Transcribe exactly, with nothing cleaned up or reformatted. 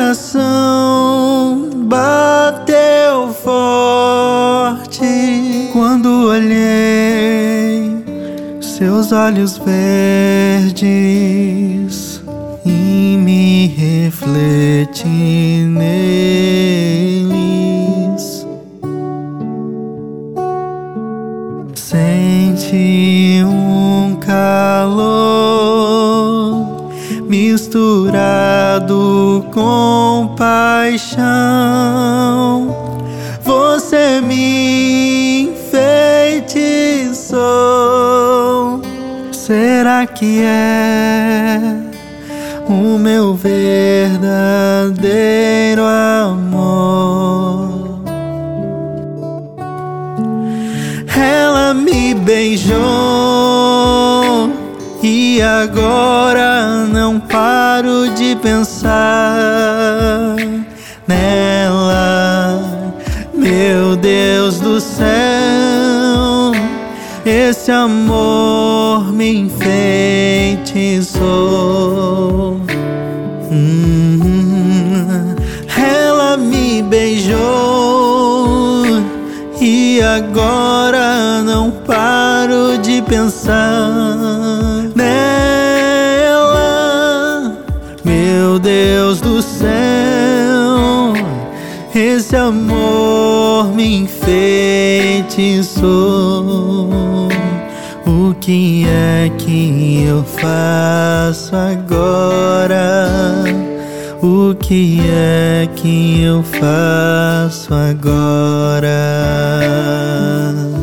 coração bateu forte quando olhei seus olhos verdes e me refleti neles. Senti um calor misturado com paixão. Você me enfeitiçou. Será que é o meu verdadeiro amor? Ela me beijou e agora não paro de pensar nela. Meu Deus do céu, esse amor me enfeitiçou. Hum, ela me beijou e agora não paro de pensar nela. Meu Deus do céu, esse amor me enfeitiçou. O que é que eu faço agora? O que é que eu faço agora?